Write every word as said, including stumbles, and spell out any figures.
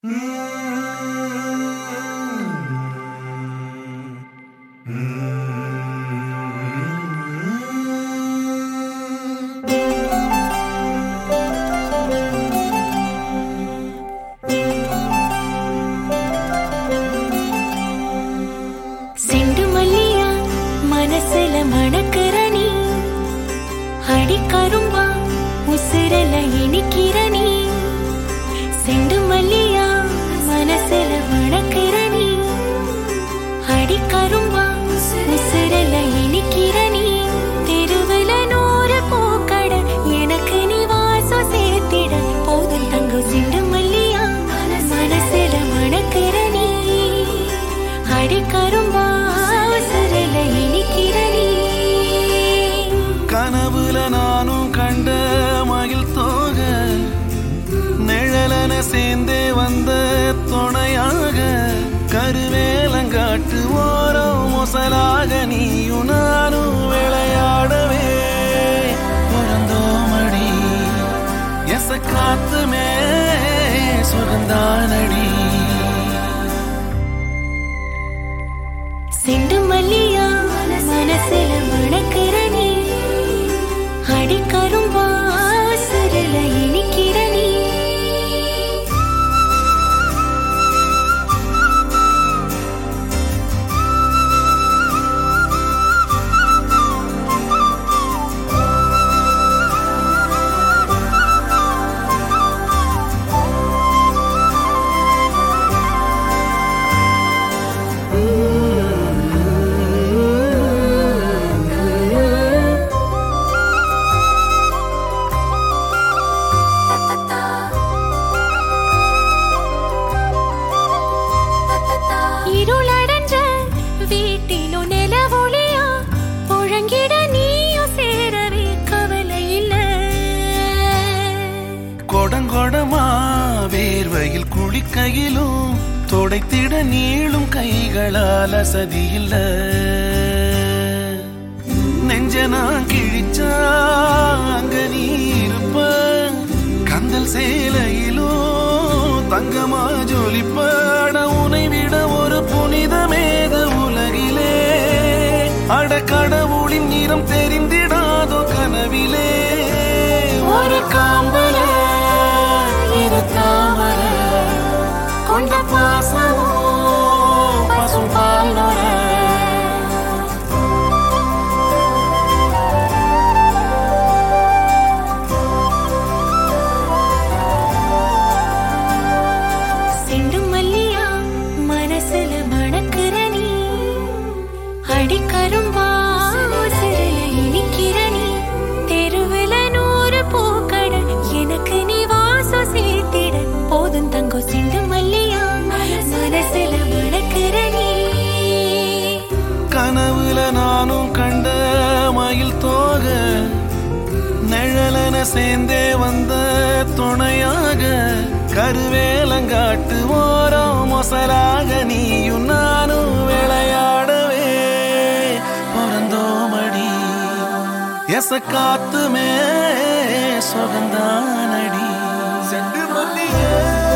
cent மல்லியா மனசுல மணக்கரணி அடி கரும்பா உசுரல இனிக்கிறனி cent மல்லியா மனசுல மணக்கரணி அடி கரும்பா உசுரல இனிக்கிறனி தெருவுல நூறு பூக்கட எனக்கு நீ வாசம் சேர்த்திட போதும் தங்கு செண்டு மல்லியா மனசுல மணக்கரணி அடி கரும்பா உசுரல இனிக்கிறனி கனவுல நானும் கண்ட மகிழ் தோக நிழலன சேர்ந்தே வந்த துணையாக கருவேலங்காட்டு ஓரம் மொசலாக நீயும் நானும் விளையாடவே பிறந்தோமடி எச காத்துமே சுகந்தானடி செண்டு மல்லியா மனசுல மணக்கரணி அடி கரும்பா உசுரல இனிக்கிறனி இருளடைஞ்ச வீட்டிலும் நிலவொளியா புழங்கிட நீயும் சேரவே கவலை இல்ல கொடங்கொடமா வேர்வையில் குளிக்கையிலும் தொடைத்திட நீளும் கைகளால் அசதி இல்ல நெஞ்ச நான் கிழிச்சா அங்க நீ இருப்ப கந்தல் சேலையிலும் தங்கமா ஜொலிப்பட உனை விட ஒரு புனிதமேத உலகிலே அட கடவுளின் நிறம் தெரிந்திடாதோ கனவிலே ஒரு காம்பல இரு தாமர கொண்ட பாசமோ பசும் பால் நுர செண்டு மல்லியா மனசுல மணக்கரணி அடி கரும்பா உசுரல இனிக்கிறனி தெருவுல நூறு பூக்கட எனக்கு நீ வாசம் சேர்த்திட போதும் தங்கோ செண்டு மல்லியா மனசுல மணக்கரணி கனவுல நானும் கண்ட மயில் தோக நிழலன சேர்ந்தே வந்த துணையாக கருவேலங்காட்டு ஓரம் மொசலாக நீயும் நானும் விளையாடவே பிறந்தோமடி எச காத்துமே சுகந்தானடி செண்டு மல்லியே